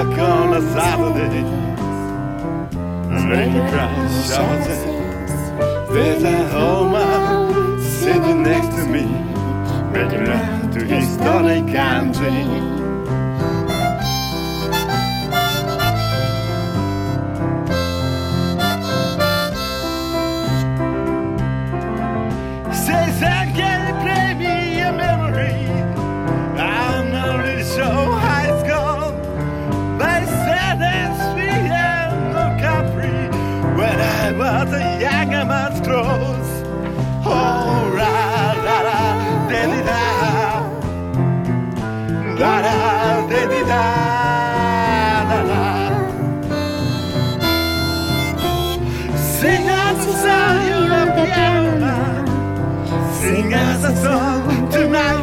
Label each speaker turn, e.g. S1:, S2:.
S1: walk on a Saturday, make you cry, shouting. There's a woman sitting next to me, making love to his story country. Says I can play me a memory. I'm not really sure how it's gone. They said it's sweet and no Capri when I was a younger man's clothes. Oh, la la la, da di da, la la, da di da, la la. Sing us a song, you're a piano man. Sing us a song tonight.